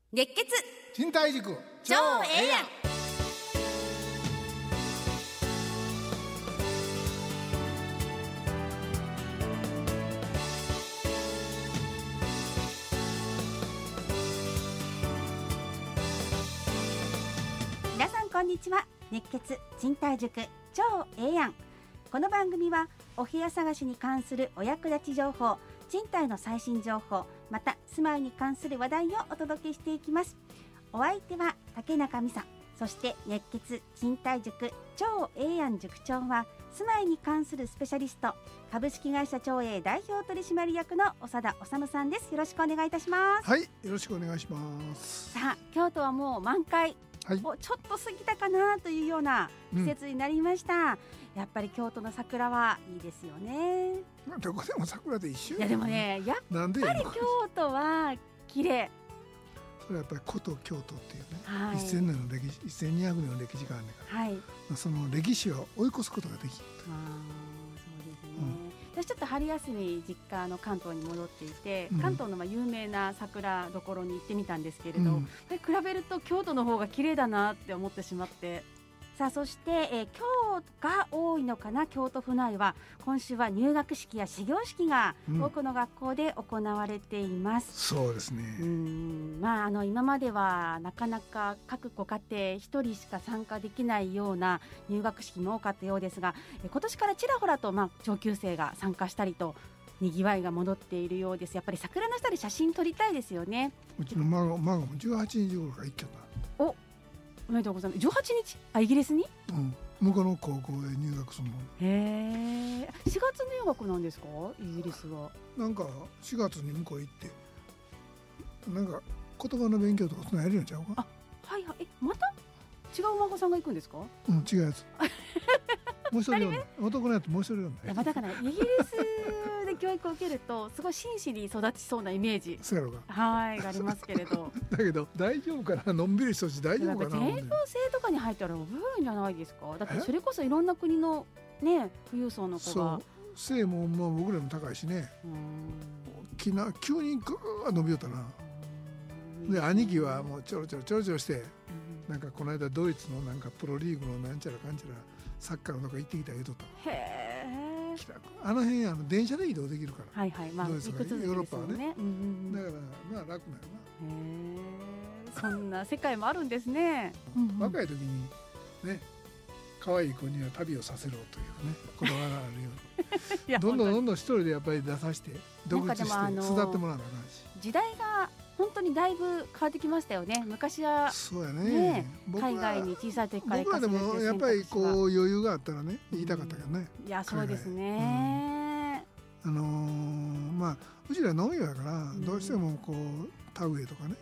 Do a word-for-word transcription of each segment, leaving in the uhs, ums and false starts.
熱血賃貸塾超ええやん。皆さんこんにちは。熱血賃貸塾超ええやん。この番組はお部屋探しに関するお役立ち情報、賃貸の最新情報、また住まいに関する話題をお届けしていきます。お相手は竹中美沙、そして熱血賃貸塾超ええやん塾長は住まいに関するスペシャリスト、株式会社超え代表取締役の長田治さんです。よろしくお願いいたします。 はい、よろしくお願いします。 さあ、京都はもう満開、はい、ちょっと過ぎたかなというような季節になりました、うん、やっぱり京都の桜はいいですよね。 どこでも桜で一緒。 いやでもね、やっぱり京都は綺麗。 それはやっぱり古都京都っていうね、 はい、 せんねんの歴史、せんにひゃくねんの歴史があるんだから、はい、まあ、その歴史を追い越すことができる。 あ、そうですね、うん、私ちょっと春休み実家の関東に戻っていて、うん、関東のまあ有名な桜どころに行ってみたんですけれど、うん、比べると京都の方が綺麗だなって思ってしまって、さあそして、えー、今日が多いのかな。京都府内は今週は入学式や始業式が多くの学校で行われています、 うん、そうですね。 うーん、まあ、あの今まではなかなか各ご家庭一人しか参加できないような入学式も多かったようですが、今年からちらほらと、まあ、上級生が参加したりとにぎわいが戻っているようです。やっぱり桜の下で写真撮りたいですよね。 うちの孫もじゅうはちにち頃から行っちゃった。 お、おめでとうございます。じゅうはちにち、あ、イギリスに、 うん、向こうの高校へ入学するの。 へえ、しがつ入学なんですか、イギリスは。 なんかしがつに向こう行ってなんか言葉の勉強とかそんなやるんちゃうか。 あ、はいはい。え、また違うお孫さんが行くんですか。 うん、違うやつもう一人よん男のやつもう一人よんだ。 いや、まあ、だからイギリスで教育を受けるとすごい真摯に育ちそうなイメージそうやろか、 はいがありますけれどだけど大丈夫かな、のんびりしたし大丈夫かな。 全校制とかに入ったら覚えるんじゃないですか。だってそれこそいろんな国のね、富裕層の子が、 そう、背もまあ僕らも高いしね、うん、きな急にグーッ伸びよったな。で兄貴はもうちょろちょろちょろちょろして、うん、なんかこの間ドイツのなんかプロリーグのなんちゃらかんちゃらサッカーのとこ行ってきた言うとった。 へー、 あの辺あの電車で移動できるから、 はいはい、まあ、 ドイツがヨーロッパはね、うんうん、だからまあ楽なよな。 へー、そんな世界もあるんですね若い時にね、可愛い子には旅をさせろというね言葉があるようにどんどんどんどん一人でやっぱり出させて独立して育ってもらわなあかんし、 時代が本当にだいぶ変わってきましたよね。昔はそうやね、 ね、海外に小さい時から行かせるっていう選択肢が、 僕らでもやっぱりこう余裕があったらね言いたかったけどね、 うん、いやそうですね、 うん、あのー、まあうちら農業やから、うん、どうしてもこう田植えとかね、うん、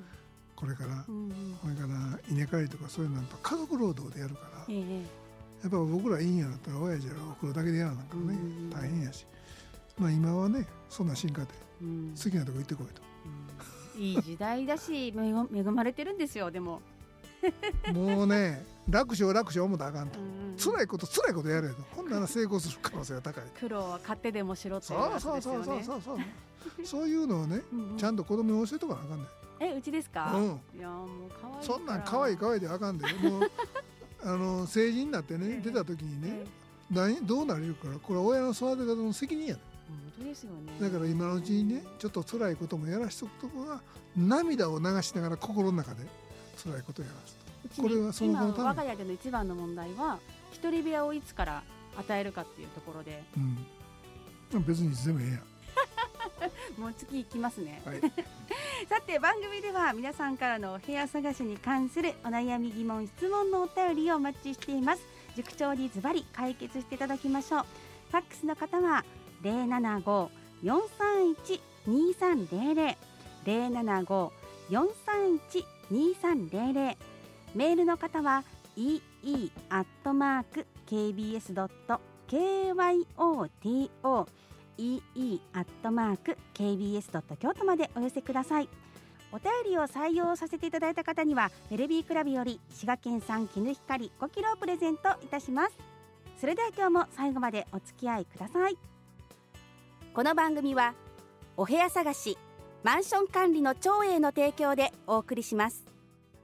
これから、うん、これから稲刈りとかそういうのはやっぱ家族労働でやるから、ええ、やっぱ僕らいいんやだったら親父ら送るだけでやらなからね、うん、大変やし、まあ今はねそんな進化で、うん、好きなとこ行ってこいと、 うん、いい時代だし恵まれてるんですよ。でももうね楽勝楽勝思ったらあかんと、うん、辛いこと辛いことやれと、ほんなら成功する可能性が高い。 苦労は買ってでもしろっていうやつですよね。そうそうそうそうそうそういうのをねうん、ちゃんと子供に教えとかなあかんねん。 え、うちですか、うん、いやもう可愛いからそんなん可愛い可愛いであかんでもうあの成人になってね、えー、出た時にね、えー、何どうなれるからこれは親の育て方の責任やね。 本当ですよね。 だから今のうちにねちょっと辛いこともやらしとくとこが涙を流しながら心の中で辛いことをやらすと、これはその子のため。 今我が家での一番の問題は一人部屋をいつから与えるかっていうところで、 うん、別にいつでもええやんもう次行きますね、 はい、 さて番組では皆さんからのお部屋探しに関するお悩み疑問質問のお便りをお待ちしています。塾長にズバリ解決していただきましょう。ファックスの方は ゼロななご よんさんいち にさんゼロゼロ ゼロななご よんさんいち にさんゼロゼロ、メールの方は イーイー アットマーク ケービーエス ドット ケーワイオーティーオー イーイー アットマーク ケービーエス ドット 京都までお寄せください。お便りを採用させていただいた方にはベルビークラブより滋賀県産絹ひかりごキロをプレゼントいたします。それでは今日も最後までお付き合いください。この番組はお部屋探し、 マンション管理の長英の提供でお送りします。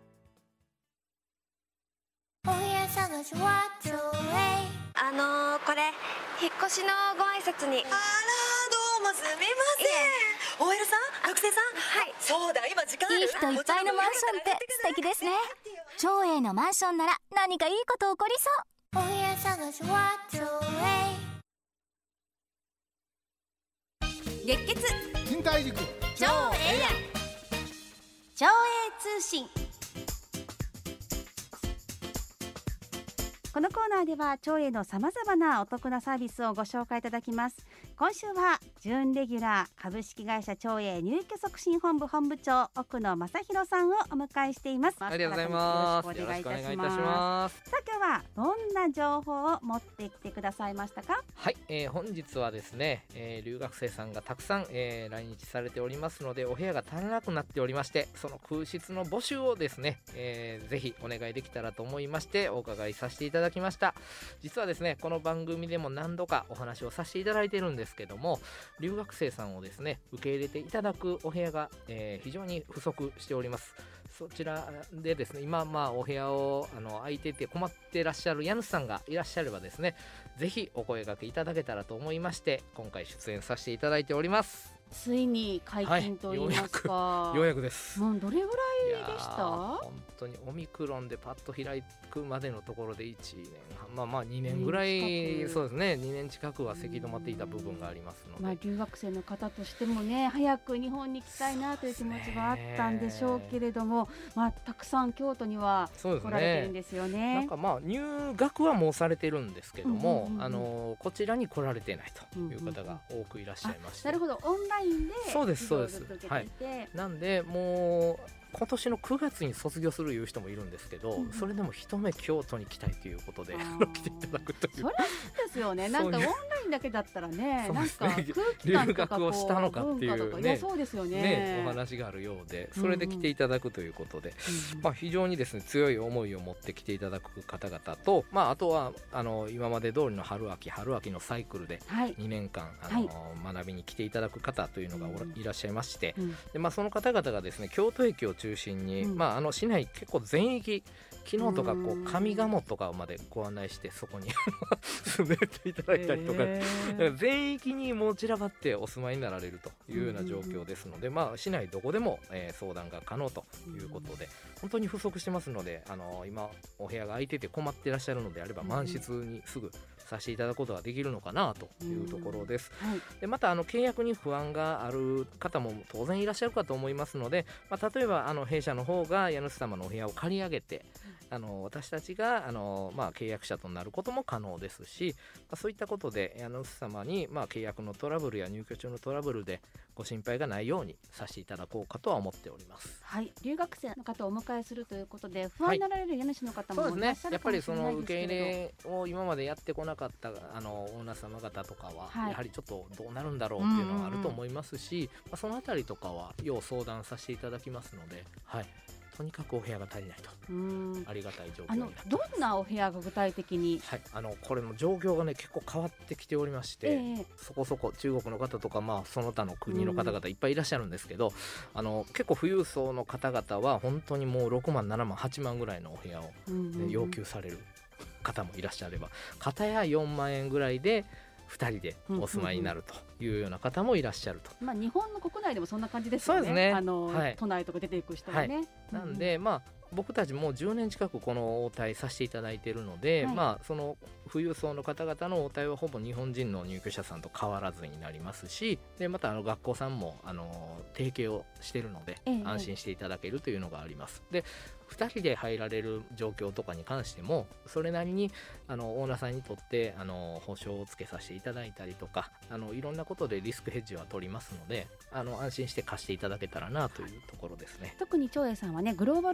お部屋探しは長英。 あのー、これ引っ越しのご挨拶に。 あら、どうもすみません。 オーエル さん、学生さん。 はい。 そうだ、今時間ある。 いい人いっぱいのマンションって素敵ですね。長英のマンションなら何かいいこと起こりそう。お部屋探しは長英。熱血近代塾長英や長英通信。このコーナーでは長英のさまざまなお得なサービスをご紹介いただきます。今週は準レギュラー株式会社長英入居促進本部本部長奥野正弘さんをお迎えしています。 ありがとうございます。 よろしくお願いいたします。 よろしくお願いいたします。 さあ今日はどんな情報を持ってきてくださいましたか？ はい、えー、本日はですね、えー、留学生さんがたくさん、えー、来日されておりますのでお部屋が足らなくなっておりまして、その空室の募集をですね、えー、ぜひお願いできたらと思いましてお伺いさせていただきました。実はですね、この番組でも何度かお話をさせていただいているんですけども、留学生さんをですね受け入れていただくお部屋が、えー、非常に不足しております。そちらでですね、今まあお部屋をあの空いてて困っていらっしゃる家主さんがいらっしゃればですね、ぜひお声掛けいただけたらと思いまして今回出演させていただいております。 ついに解禁と言いますか、 はい、ようやくようやくです。 もうどれぐらいでした？ 本当にオミクロンでパッと開くまでのところでいちねんはん、まあまあにねんぐらい、そうですね、にねん近くはせき止まっていた部分がありますので、 まあ、留学生の方としてもね早く日本に来たいなという気持ちがあったんでしょうけれども、まあ、たくさん京都には来られてるんですよね。 なんかまあ入学はもうされてるんですけども、うんうんうん、あのこちらに来られてないという方が多くいらっしゃいまして、 うんうんうん、なるほど、オンラインでそうですそうです、はい、なんでもう今年のくがつに卒業するいう人もいるんですけど、うん、それでも一目京都に来たいということで来ていただくという。 それですよね。なんかオンラインだけだったら ね, ねなんか空気感とかこう留学をしたのかっていうね、 そうですよ ね, ねお話があるようで、それで来ていただくということで、うんうん、まあ、非常にですね強い思いを持って来ていただく方々と、まあ、あとはあの今まで通りの春秋春秋のサイクルでにねんかん、はい、あの、はい、学びに来ていただく方というのがいらっしゃいまして、うん、でまあ、その方々がですね京都駅を中心に、うん、まあ、あの市内結構全域昨日とかこう上賀茂とかまでご案内してそこに住めていただいたりとか、全域にもう散らばってお住まいになられるというような状況ですので、まあ、市内どこでも、えー、相談が可能ということで本当に不足してますので、あのー、今お部屋が空いてて困っていらっしゃるのであれば満室にすぐさせていただくことができるのかなというところです、はい、でまたあの契約に不安がある方も当然いらっしゃるかと思いますので、まあ、例えばあの弊社の方が家主様のお部屋を借り上げてあの私たちがあの、まあ、契約者となることも可能ですし、まあ、そういったことで家主様に、まあ、契約のトラブルや入居中のトラブルでご心配がないようにさせていただこうかとは思っております。 はい、留学生の方をお迎えするということで不安になられる家主の方もいらっしゃるかもしれないですけど、はい、そうですね、やっぱりその受け入れを今までやってこなかったあのオーナー様方とかは、はい、やはりちょっとどうなるんだろうっていうのはあると思いますし、うんうんうん、まあ、そのあたりとかは要相談させていただきますので、はい、とにかくお部屋が足りないと、うん、ありがたい状況になってます。 あのどんなお部屋が具体的に、 はい、あのこれの状況がね結構変わってきておりまして、えー、そこそこ中国の方とか、まあ、その他の国の方々いっぱいいらっしゃるんですけど、うん、あの結構富裕層の方々は本当にもうろくまんななまんはちまんぐらいのお部屋を、ね、うんうんうん、要求される方もいらっしゃれば、片やよんまんえんぐらいでふたりでお住まいになるというような方もいらっしゃると、 まあ、日本の国内でもそんな感じですよね。 そうですね、 あの、はい、都内とか出ていく人はね、はい、 なんで、まあ、僕たちもじゅうねん近くこの応対させていただいているので、はい、まあ、その富裕層の方々の応対はほぼ日本人の入居者さんと変わらずになりますし、でまたあの学校さんもあの提携をしているので、ええ、安心していただけるというのがあります。でふたりで入られる状況とかに関してもそれなりにあのオーナーさんにとってあの保証をつけさせていただいたりとか、あのいろんなことでリスクヘッジは取りますので、あの安心して貸していただけたらなというところですね。 特に長英さんはねグローバルデスク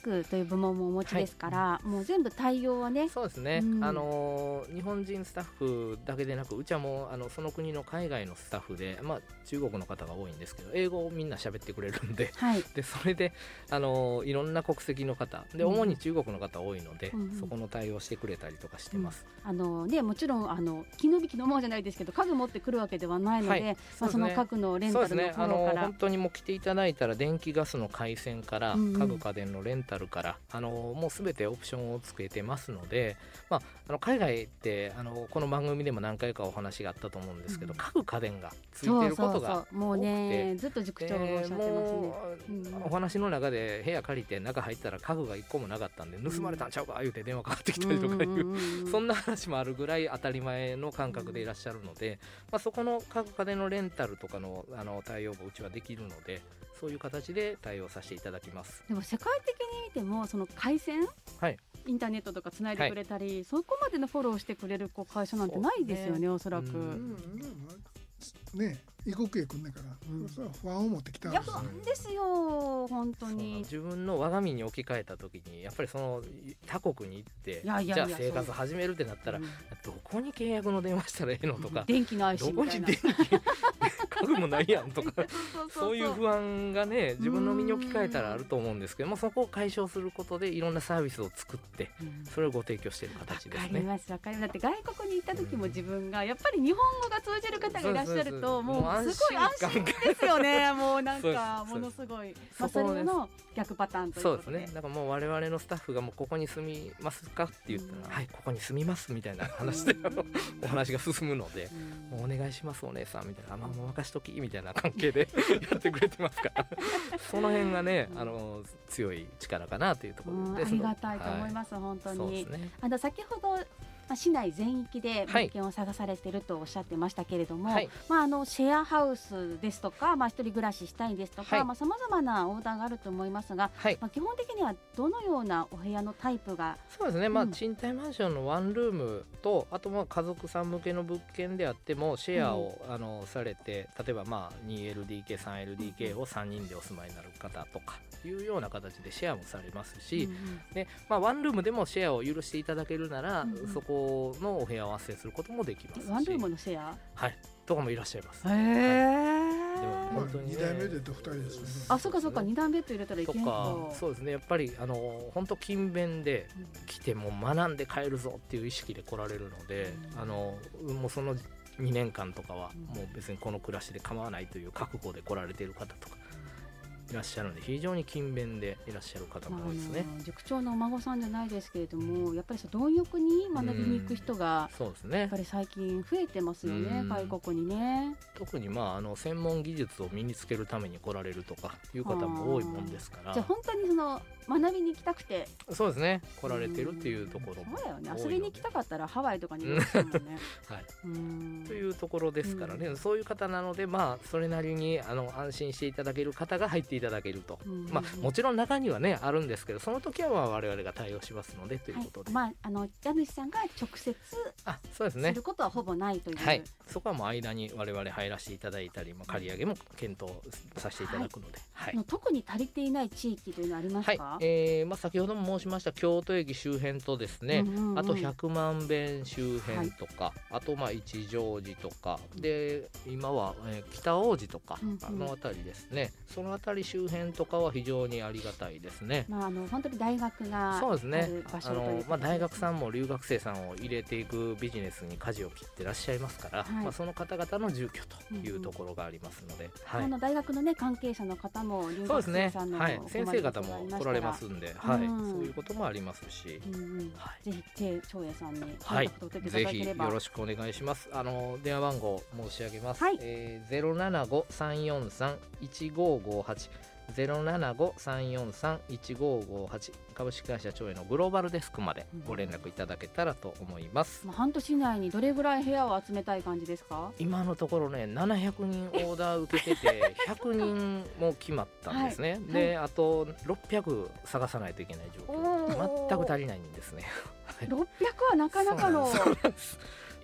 学という部門もお持ちですから、はい、もう全部対応はね。 そうですね、うん、あの日本人スタッフだけでなくうちはもうあのその国の海外のスタッフで、まあ、中国の方が多いんですけど英語をみんな喋ってくれるんで、はい、でそれであのいろんな国籍の方で主に中国の方多いので、うん、そこの対応してくれたりとかしてます、 うん、あのね、もちろんあの気の引きのものじゃないですけど家具持ってくるわけではないので、はい、まあ、その家具のレンタルのフォローから、そうですね、あの本当にもう来ていただいたら電気ガスの回線から家具家電のレンタルから、うん、あのもうすべてオプションをつけてますので、まあ、あの海外ってあのこの番組でも何回かお話があったと思うんですけど、うん、家具家電がついてることが多くて、そうそうそう、もうねずっと塾長がおっしゃってますね、 うん、お話の中で部屋借りて中入ったら家具がいっこもなかったんで盗まれたんちゃうか言うて電話かかってきたりとかいう、うんうんうん、そんな話もあるぐらい当たり前の感覚でいらっしゃるので、まあ、そこの家具家電のレンタルとか の, あの対応もうちはできるのでそういう形で対応させていただきます。 でも世界的に見てもその回線、はい、インターネットとかつないでくれたり、はい、そこまでのフォローしてくれるこう会社なんてないですよね、おそらく。うんね、異国へ来んねんから、うん、それは不安を持ってきたんですよ。いや不安ですよ本当に。 自分の我が身に置き換えた時にやっぱりその他国に行っていやいやいやじゃあ生活始めるってなったら、うん、どこに契約の電話したらええのとか、 電気ないしみたいな、 どこに電気家具もないやんとかそういう不安がね自分の身に置き換えたらあると思うんですけども、そこを解消することでいろんなサービスを作ってそれをご提供している形ですね。わかりますわかります。だって外国に行った時も自分がやっぱり日本語が通じる方がいらっしゃるともうすごい安心ですよね。もうなんかものすごい、まあ、それの逆パターンということで。 そうですね。だからもう我々のスタッフがもうここに住みますかって言ったら、はいここに住みますみたいな話でお話が進むので、もうお願いしますお姉さんみたいな、あ、まあ、もう任しときみたいな関係でやってくれてますからその辺がねあの強い力かなというところです。 ありがたいと思います、はい、本当に。そうですね。あの先ほどまあ、市内全域で物件を探されているとおっしゃってましたけれども、はい、まあ、あのシェアハウスですとか、まあ、一人暮らししたいですとか、さまざ、まなオーダーがあると思いますが、はい、まあ、基本的にはどのようなお部屋のタイプが。 そうですね、うん、まあ、賃貸マンションのワンルームとあとまあ家族さん向けの物件であってもシェアを、うん、あのされて、例えばまあ にエルディーケー、さんエルディーケー をさんにんでお住まいになる方とかいうような形でシェアもされますし、うんうん、でまあ、ワンルームでもシェアを許していただけるなら、うんうん、そこのお部屋を斡旋することもできますし、 ワンルームのシェア、 はい、とかもいらっしゃいます。 へー、 はい、でも本当に、ね、にだいめでとふたりですね。 あ、そうかそうか、にだんベッド入れたらいけんとか。そうですね、やっぱりあの本当勤勉で来ても学んで帰るぞっていう意識で来られるので、うん、あのもうそのにねんかんとかはもう別にこの暮らしで構わないという覚悟で来られている方とかいらっしゃるので、非常に勤勉でいらっしゃる方も多いですね。 まあ、塾長のお孫さんじゃないですけれども、やっぱり貪欲に学びに行く人が、そうですね、やっぱり最近増えてますよね、外国にね。 特に、まあ、あの専門技術を身につけるために来られるとかいう方も多いもんですから。 じゃあ本当にその学びに行きたくて、 そうですね、来られてるっていうところもそうだよね。遊びに行きたかったらハワイとかに行くもんねはい、うんというところですからね、うん、そういう方なので、まあ、それなりにあの安心していただける方が入っていただけると、うん、まあ、もちろん中にはねあるんですけど、その時はまあ我々が対応しますのでということで、 はい、まあ、あの家主さんが直接あそうですねすることはほぼないという、 はい、そこはもう間に我々入らせていただいたり、まあ、借り上げも検討させていただくので、 はいはい、特に足りていない地域というのはありますか？ はい、えーまあ、先ほども申しました京都駅周辺とですね、うんうんうん、あと百万遍周辺とか、はい、あとまあ一乗寺とかで、今は、えー、北大路とか、うんうん、あの辺りですね、その辺り周辺とかは非常にありがたいですね。 まあ、あの本当に大学がある場所ということですね。 あの、まあ、大学さんも留学生さんを入れていくビジネスに舵を切ってらっしゃいますから、はい、まあ、その方々の住居というところがありますので、うんうん、はい、 あの大学の、ね、関係者の方も留学生さんの、 そうですね、はい、先生方も来られますんで、はい、うん、そういうこともありますし、うんうん、 はい、ぜひ鄭長英さんにコンタクトを取っていただければ、はい、 ぜひよろしくお願いします。あの電話番号申し上げます、はい、えー、ゼロななごさんよんさんいちごごはち ゼロななごさんよんさんいちごごはち株式会社長英のグローバルデスクまでご連絡いただけたらと思います、 うん、半年以内にどれぐらい部屋を集めたい感じですか？ 今のところねななひゃくにんオーダー受けててひゃくにんも決まったんですね、はい、で、はい、あとろっぴゃく探さないといけない状況、全く足りないんですねろっぴゃくはなかなかの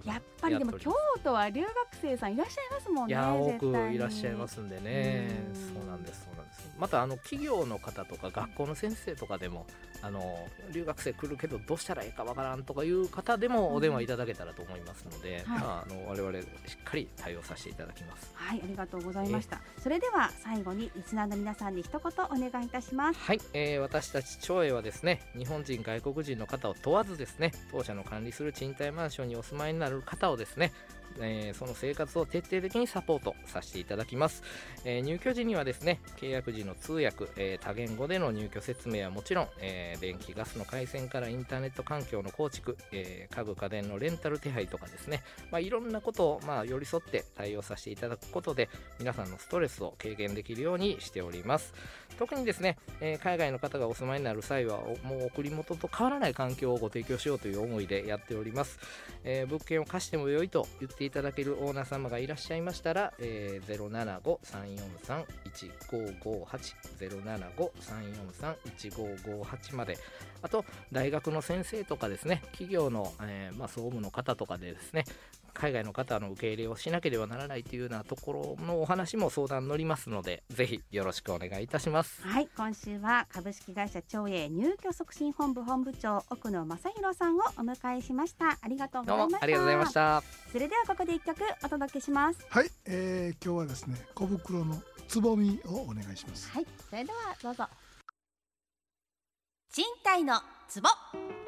やっぱりでも京都は留学生さんいらっしゃいますもんね。 いや多くいらっしゃいますんでね。そうなんですそうなんです。またあの企業の方とか学校の先生とかでもあの留学生来るけどどうしたらいいかわからんとかいう方でもお電話いただけたらと思いますので、うんはい、まあ、あの我々しっかり対応させていただきます。 はい、ありがとうございました。それでは最後にリスナーの皆さんに一言お願いいたします。 はい、えー、私たち長英はですね、日本人外国人の方を問わずですね、当社の管理する賃貸マンションにお住まいになる方をですね、えー、その生活を徹底的にサポートさせていただきます。えー、入居時にはですね、契約時の通訳、えー、多言語での入居説明はもちろん、えー、電気ガスの回線からインターネット環境の構築、えー、家具家電のレンタル手配とかですね、まあ、いろんなことを、まあ、寄り添って対応させていただくことで皆さんのストレスを軽減できるようにしております。特にですね、えー、海外の方がお住まいになる際はもう送り元と変わらない環境をご提供しようという思いでやっております。えー、物件を貸しても良いと言っていただけるオーナー様がいらっしゃいましたら、えー、ゼロななご さんよんさん いちごごはち ゼロななご さんよんさん いちごごはちまで、あと大学の先生とかですね、企業の、えーまあ、総務の方とかでですね、海外の方の受け入れをしなければならないというようなところのお話も相談乗りますので、ぜひよろしくお願いいたします。 はい、今週は株式会社長英入居促進本部本部長奥野正弘さんをお迎えしました。ありがとうございました。どうもありがとうございました。それではここで一曲お届けします。 はい、えー、今日はですね、小袋のつぼみをお願いします。 はい、それではどうぞ。賃貸のつぼ。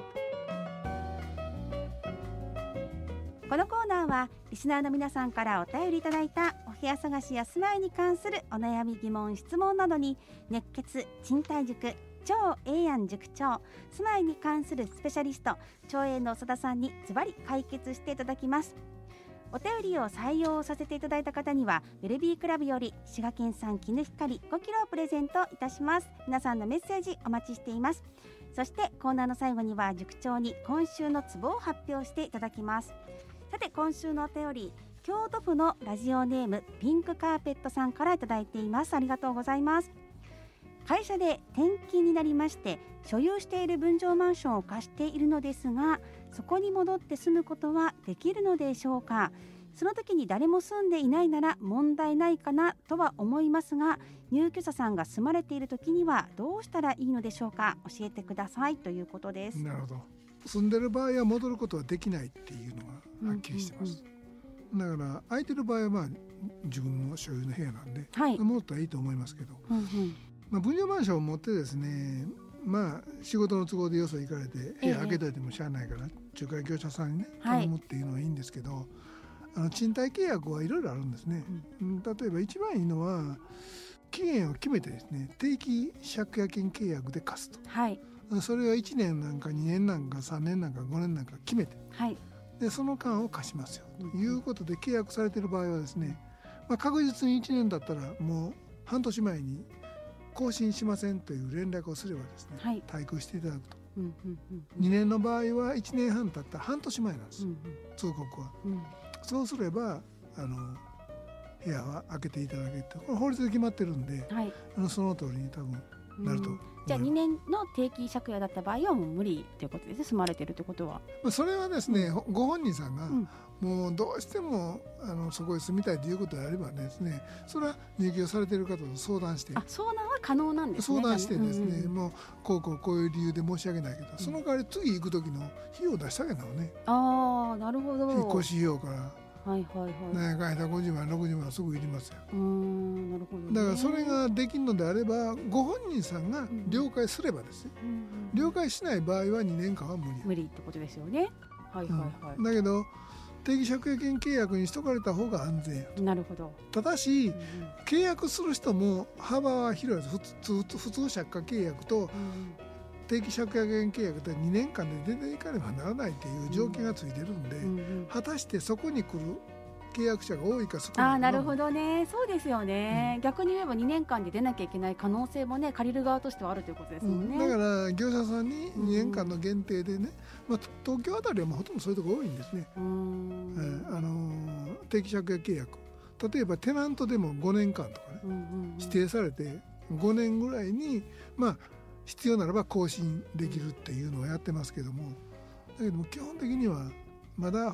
このコーナーはリスナーの皆さんからお便りいただいたお部屋探しや住まいに関するお悩み疑問質問などに熱血賃貸塾超ええやん塾長住まいに関するスペシャリスト超えの長田さんにズバリ解決していただきます。お便りを採用させていただいた方にはベルビークラブより滋賀県産絹光ごキロをプレゼントいたします。皆さんのメッセージお待ちしています。そしてコーナーの最後には塾長に今週のツボを発表していただきます。さて今週のお便り、京都府のラジオネームピンクカーペットさんからいただいています。ありがとうございます。会社で転勤になりまして所有している分譲マンションを貸しているのですが、そこに戻って住むことはできるのでしょうか。その時に誰も住んでいないなら問題ないかなとは思いますが、入居者さんが住まれている時にはどうしたらいいのでしょうか。教えてくださいということです。 なるほど。住んでる場合は戻ることはできないっていうのがはっきりしてます、うんうんうん、だから空いてる場合はまあ自分の所有の部屋なんで、はい、戻ったらいいと思いますけど、うんうん、まあ、分譲マンションを持ってですね、まあ仕事の都合でよそ行かれて部屋開けといてもしゃあないから、ええ、仲介業者さんにね頼むっていうのはいいんですけど、はい、あの賃貸契約はいろいろあるんですね、うん、例えば一番いいのは期限を決めてですね、定期借家権契約で貸すと、はい、それはいちねんなんかにねんなんかさんねんなんかごねんなんか決めて、はい、でその間を貸しますよということで契約されている場合はですね、まあ、確実にいちねんだったらもう半年前に更新しませんという連絡をすればですね、はい、退去していただくと、うんうんうんうん、にねんの場合はいちねんはん経ったら半年前なんです、うんうん、通告は、うん、そうすればあの部屋は開けていただけると、これ法律で決まってるんで、はい、あのその通りに多分なると、うん、 じゃあにねんの定期借家だった場合はもう無理ということですね。住まれてるということはそれはですね、うん、ご本人さんが、うん、もうどうしてもあのそこに住みたいということであればですね、それは入居されている方と相談して、 あ、相談は可能なんですね。 相談してですね、うんうん、もうこうこうこういう理由で申し訳ないけど、うん、その代わり次行く時の費用を出してあげるのね。 ああ、なるほど。 引っ越し費用からはいはいはい、 ね、会社ごじゅうまんろくじゅうまんすぐいりますよ。 うーん、なるほどね。 だからそれができるのであればご本人さんが了解すればですよ、うんうんうん、了解しない場合はにねんかんは無理無理ってことですよね。はいはいはい、 うん、だけど定期借家権契約にしとかれた方が安全やと。 なるほど。 ただし、うん、契約する人も幅は広いです。普通、普通借家契約と、うん、定期借家権契約ってにねんかんで出ていかねばならないっていう条件がついてるんで、うんうんうん、果たしてそこに来る契約者が多いか少ないか。 あ、なるほどね。そうですよね、うん、逆に言えばにねんかんで出なきゃいけない可能性もね、借りる側としてはあるということですもんね、 うん、だから業者さんににねんかんの限定でね、うん、まあ、東京あたりはもうほとんどそういうところ多いんですね。うーん、えーあのー、定期借家契約、例えばテナントでもごねんかんとかね、うんうんうん、指定されてごねんぐらいにまあ必要ならば更新できるっていうのをやってますけども、だけども基本的にはまだ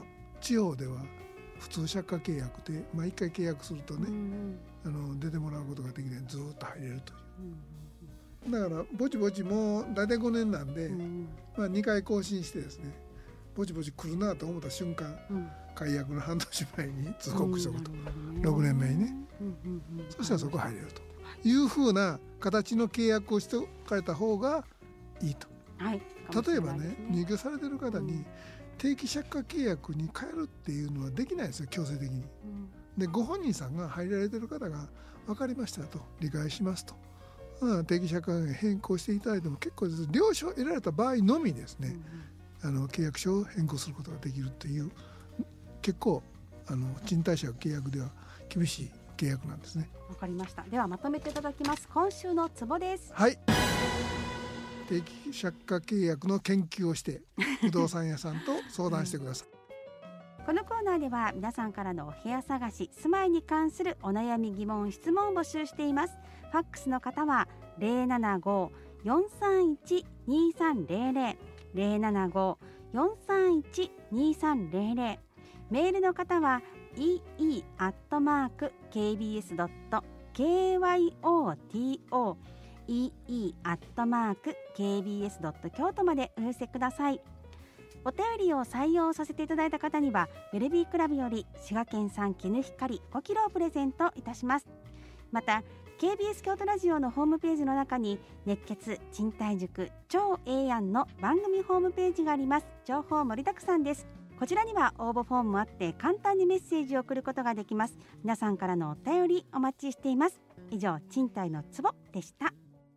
地方では普通借家契約で、まあ、いっかい契約するとね、うんうん、あの出てもらうことができないずっと入れるという、うんうん、だからぼちぼちもう大体ごねんなんで、うんうんまあ、にかい更新してですねぼちぼち来るなと思った瞬間、うん、解約の半年前に通告しとくと、うん、ろくねんめにね、うんうんうん、そしたらそこ入れるというふうな形の契約をしておかれた方がいいと、はい、例えばね入居されてる方に定期借家契約に変えるっていうのはできないですよ強制的に、うん、でご本人さんが入られてる方が分かりましたと理解しますと、うん、定期借家変更していただいても結構です。了承を得られた場合のみですね、うん、あの契約書を変更することができるという結構あの賃貸借契約では厳しい契約なんですね。 わかりました。ではまとめていただきます。今週のツボです。 はい、定期借家契約の研究をして不動産屋さんと相談してください、 うん、このコーナーでは皆さんからのお部屋探し住まいに関するお悩み疑問質問を募集しています。ファックスの方は ゼロななご よんさんいち にさんゼロゼロ ゼロななご よんさんいち にさんゼロゼロ、メールの方は イーイー アットマーク ケービーエス ドット ケーワイオーティーオー イーイー アットマーク ケービーエス ドット 京都までお寄せください。お便りを採用させていただいた方にはウェルビークラブより滋賀県産絹ひかりごキロをプレゼントいたします。また ケービーエス 京都ラジオのホームページの中に熱血賃貸塾超ええやんの番組ホームページがあります。情報盛りだくさんです。こちらには応募フォームもあって簡単にメッセージを送ることができます。皆さんからのお便りお待ちしています。以上賃貸のツボでした。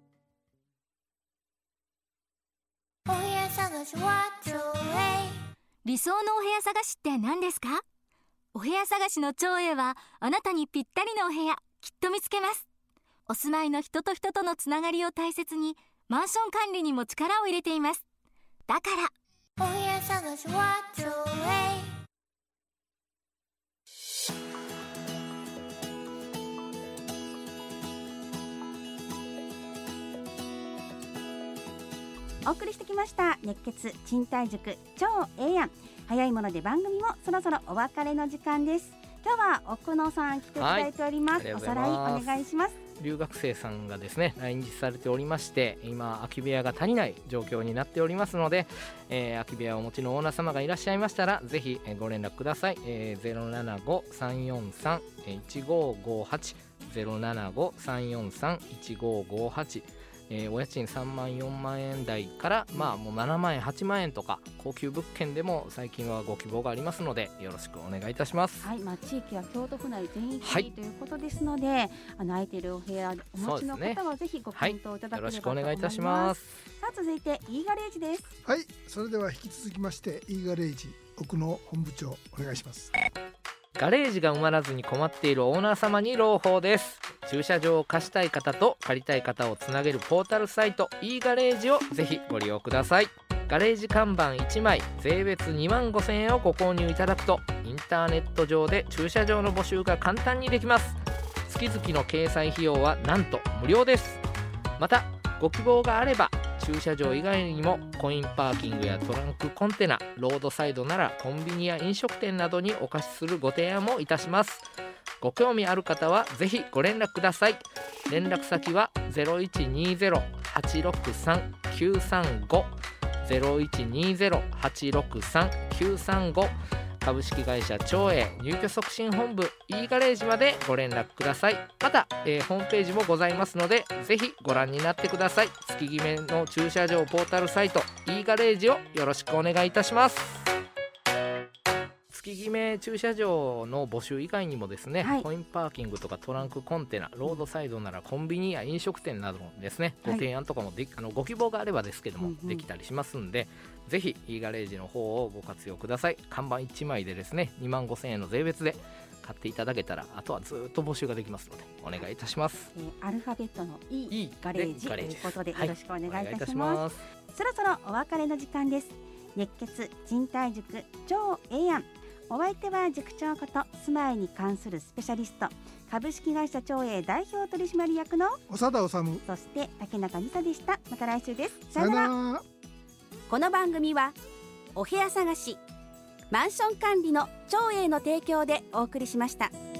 お部屋探しはちょうえい。理想のお部屋探しって何ですか？お部屋探しの超えいはあなたにぴったりのお部屋きっと見つけます。お住まいの人と人とのつながりを大切にマンション管理にも力を入れています。だからお部屋探しはちょうえい。 お送りしてきました熱血賃貸塾超ええやん。早いもので番組もそろそろお別れの時間です。今日は奥野さん来ていただいております、はい、おさらいお願いします。 留学生さんがですね来日されておりまして今空き部屋が足りない状況になっておりますので、えー、空き部屋をお持ちのオーナー様がいらっしゃいましたらぜひご連絡ください、えー、ゼロななご さんよんさん いちごごはち ゼロななご さんよんさん いちごごはち、えー、お家賃さんまんよんまんえん台からまあもうななまんえんはちまんえんとか高級物件でも最近はご希望がありますのでよろしくお願いいたします。 はい、まあ、地域は京都府内全域、はい、ということですのであの空いているお部屋お持ちの方はぜひご検討いただければと思います、はい、よろしくお願いいたします。さあ続いて E ガレージです。 はい、それでは引き続きまして E ガレージ奥野本部長お願いします。 ガレージが埋まらずに困っているオーナー様に朗報です。駐車場を貸したい方と借りたい方をつなげるポータルサイト E ガレージをぜひご利用ください。ガレージ看板いちまい税別にまんごせんえんをご購入いただくとインターネット上で駐車場の募集が簡単にできます。月々の掲載費用はなんと無料です。またご希望があれば駐車場以外にもコインパーキングやトランクコンテナ、ロードサイドならコンビニや飲食店などにお貸しするご提案もいたします。ご興味ある方はぜひご連絡ください。連絡先は ゼロいちにゼロ はちろくさん きゅうさんご ゼロいちにゼロ はちろくさん きゅうさんご株式会社長英入居促進本部 E ガレージまでご連絡ください。また、えー、ホームページもございますのでぜひご覧になってください。月決めの駐車場ポータルサイト E ガレージをよろしくお願いいたします。月決め駐車場の募集以外にもですね、はい、コインパーキングとかトランクコンテナ、ロードサイドならコンビニや飲食店などですね、ご提案とかもで、はい、あのご希望があればですけども、うんうん、できたりしますんでぜひ E ガレージの方をご活用ください。看板いちまいでですねにまんごせんえんの税別で買っていただけたらあとはずっと募集ができますのでお願いいたします、 えー、アルファベットの E ガレージということでよろしくお願いいたします、はい、お願いいたします。そろそろお別れの時間です。熱血賃貸塾超ええやん。お相手は塾長こと住まいに関するスペシャリスト株式会社長英代表取締役の長田治、 そして竹中美沙でした。また来週です。さよなら。この番組はお部屋探し、 マンション管理の長英の提供でお送りしました。